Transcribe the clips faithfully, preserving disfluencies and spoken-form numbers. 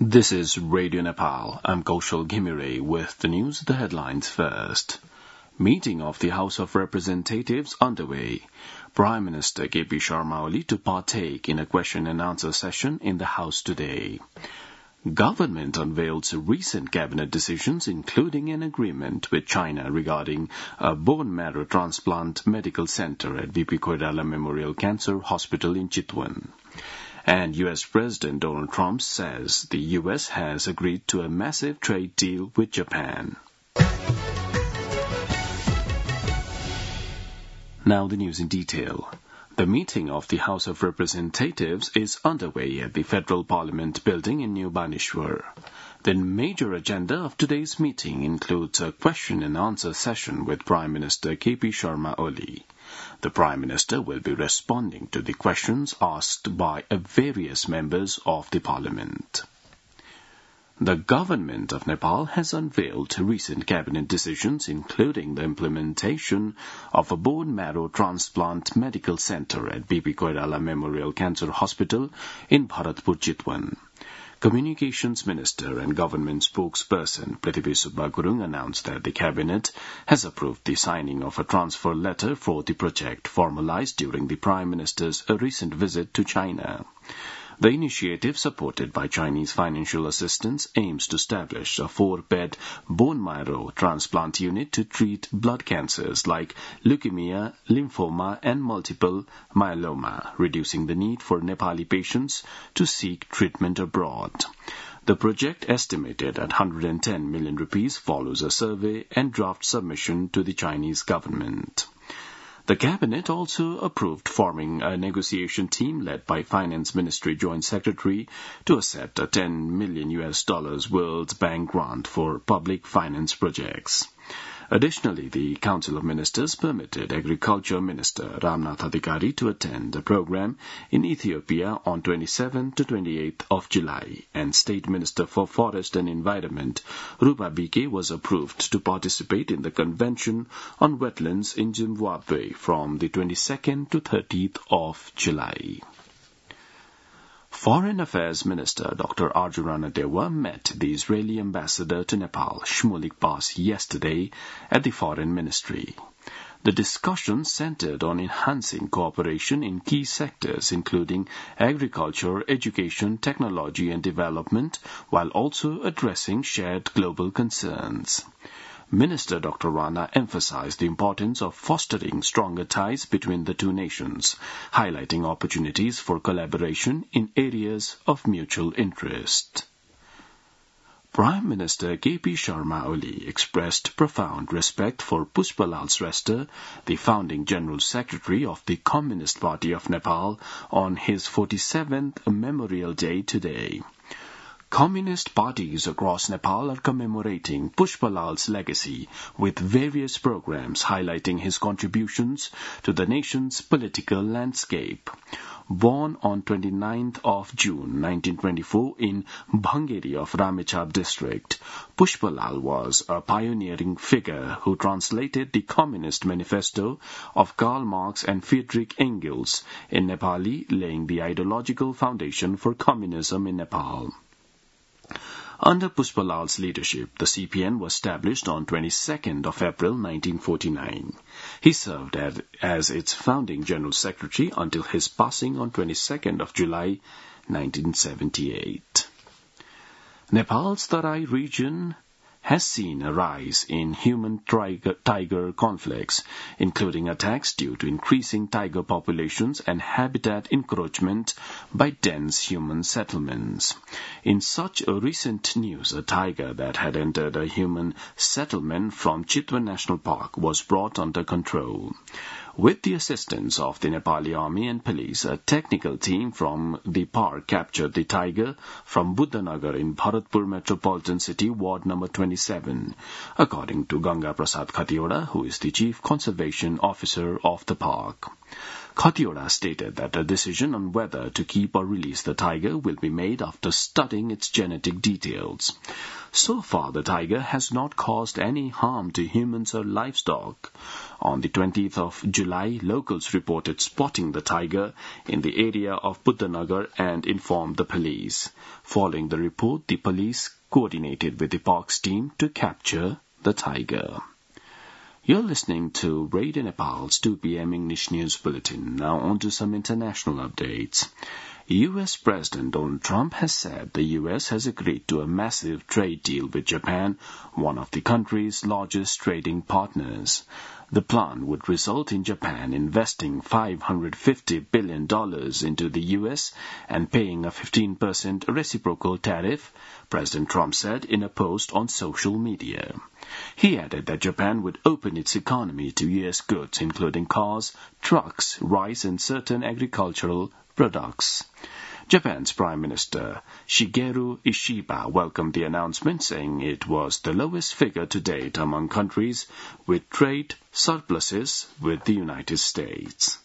This is Radio Nepal. I'm Kaushal Ghimire with the news, the headlines first. Meeting of the House of Representatives underway. Prime Minister K P Sharma Oli to partake in a question and answer session in the House today. Government unveils recent cabinet decisions, including an agreement with China regarding a bone marrow transplant medical center at V P Koirala Memorial Cancer Hospital in Chitwan. And U S President Donald Trump says the U S has agreed to a massive trade deal with Japan. Now the news in detail. The meeting of the House of Representatives is underway at the Federal Parliament building in New Baneshwar. The major agenda of today's meeting includes a question and answer session with Prime Minister K P Sharma Oli. The Prime Minister will be responding to the questions asked by various members of the Parliament. The government of Nepal has unveiled recent cabinet decisions, including the implementation of a bone marrow transplant medical center at V P Koirala Memorial Cancer Hospital in Bharatpur, Chitwan. Communications Minister and Government Spokesperson Prithvi Subba Gurung announced that the Cabinet has approved the signing of a transfer letter for the project formalized during the Prime Minister's recent visit to China. The initiative, supported by Chinese financial assistance, aims to establish a four-bed bone marrow transplant unit to treat blood cancers like leukemia, lymphoma, and multiple myeloma, reducing the need for Nepali patients to seek treatment abroad. The project, estimated at one hundred ten million rupees, follows a survey and draft submission to the Chinese government. The Cabinet also approved forming a negotiation team led by Finance Ministry Joint Secretary to accept a ten million U S dollars World Bank grant for public finance projects. Additionally, the Council of Ministers permitted Agriculture Minister Ramnath Adhikari to attend the program in Ethiopia on twenty-seventh to twenty-eighth of July, and State Minister for Forest and Environment Rupa B K was approved to participate in the Convention on Wetlands in Zimbabwe from the twenty-second to thirtieth of July. Foreign Affairs Minister Doctor Arjuna Dewa met the Israeli ambassador to Nepal, Shmulik Bas, yesterday at the Foreign Ministry. The discussion centered on enhancing cooperation in key sectors including agriculture, education, technology and development, while also addressing shared global concerns. Minister Doctor Rana emphasized the importance of fostering stronger ties between the two nations, highlighting opportunities for collaboration in areas of mutual interest. Prime Minister K P Sharma Oli expressed profound respect for Pushpalal Shrestha, the founding General Secretary of the Communist Party of Nepal, on his forty-seventh Memorial Day today. Communist parties across Nepal are commemorating Pushpalal's legacy with various programs highlighting his contributions to the nation's political landscape. Born on twenty-ninth of June nineteen twenty-four in Bhangeri of Ramechhap district, Pushpalal was a pioneering figure who translated the Communist Manifesto of Karl Marx and Friedrich Engels in Nepali, laying the ideological foundation for communism in Nepal. Under Pushpalal's leadership, the C P N was established on twenty-second of April nineteen forty-nine. He served as, as its founding General Secretary until his passing on twenty-second of July nineteen seventy-eight. Nepal's Tarai region has seen a rise in human-tiger conflicts, including attacks due to increasing tiger populations and habitat encroachment by dense human settlements. In such a recent news, a tiger that had entered a human settlement from Chitwan National Park was brought under control. With the assistance of the Nepali Army and police, a technical team from the park captured the tiger from Buddhanagar in Bharatpur Metropolitan City, Ward number twenty-seven, according to Ganga Prasad Khatioda, who is the Chief Conservation Officer of the park. Khatiora stated that a decision on whether to keep or release the tiger will be made after studying its genetic details. So far, the tiger has not caused any harm to humans or livestock. On the twentieth of July, locals reported spotting the tiger in the area of Buddhanagar and informed the police. Following the report, the police coordinated with the parks team to capture the tiger. You're listening to Radio Nepal's two p.m. English News Bulletin. Now on to some international updates. U S President Donald Trump has said the U S has agreed to a massive trade deal with Japan, one of the country's largest trading partners. The plan would result in Japan investing five hundred fifty billion dollars into the U S and paying a fifteen percent reciprocal tariff, President Trump said in a post on social media. He added that Japan would open its economy to U S goods, including cars, trucks, rice, and certain agricultural products. Japan's Prime Minister Shigeru Ishiba welcomed the announcement, saying it was the lowest figure to date among countries with trade surpluses with the United States.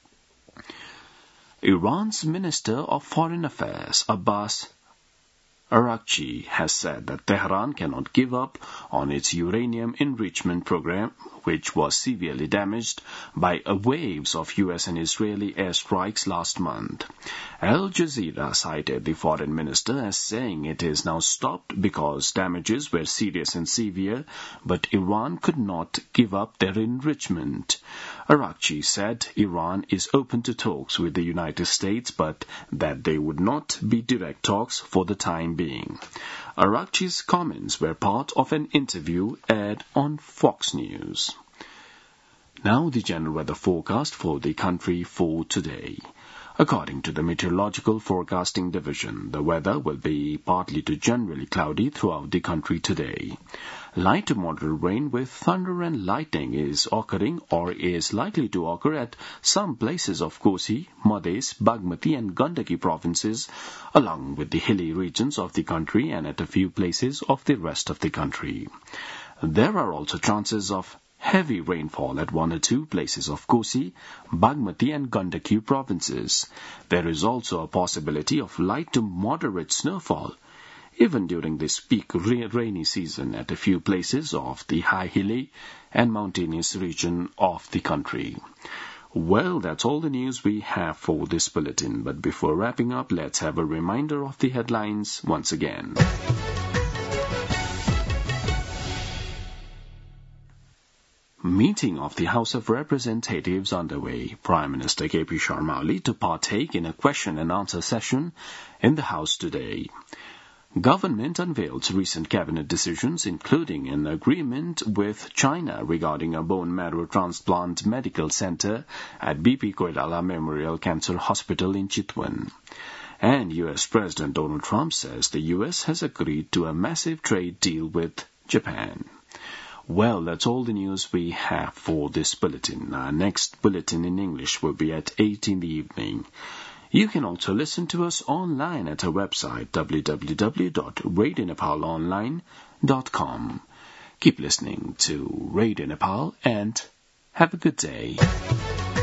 Iran's Minister of Foreign Affairs, Abbas Araghchi, has said that Tehran cannot give up on its uranium enrichment program, which was severely damaged by a waves of U S and Israeli airstrikes last month. Al Jazeera cited the foreign minister as saying it is now stopped because damages were serious and severe, but Iran could not give up their enrichment. Araghchi said Iran is open to talks with the United States, but that they would not be direct talks for the time being. Araghchi's comments were part of an interview aired on Fox News. Now the general weather forecast for the country for today. According to the Meteorological Forecasting Division, the weather will be partly to generally cloudy throughout the country today. Light to moderate rain with thunder and lightning is occurring or is likely to occur at some places of Kosi, Madhes, Bagmati and Gandaki provinces, along with the hilly regions of the country and at a few places of the rest of the country. There are also chances of heavy rainfall at one or two places of Kosi, Bagmati and Gandaki provinces. There is also a possibility of light to moderate snowfall, even during this peak rainy season at a few places of the high hilly and mountainous region of the country. Well, that's all the news we have for this bulletin, but before wrapping up, let's have a reminder of the headlines once again. Meeting of the House of Representatives underway. Prime Minister K P Sharma Oli to partake in a question and answer session in the House today. Government unveils recent cabinet decisions, including an agreement with China regarding a bone marrow transplant medical center at B P Koirala Memorial Cancer Hospital in Chitwan. And U S President Donald Trump says the U S has agreed to a massive trade deal with Japan. Well, that's all the news we have for this bulletin. Our next bulletin in English will be at eight in the evening. You can also listen to us online at our website w w w dot radio nepal online dot com. Keep listening to Radio Nepal and have a good day.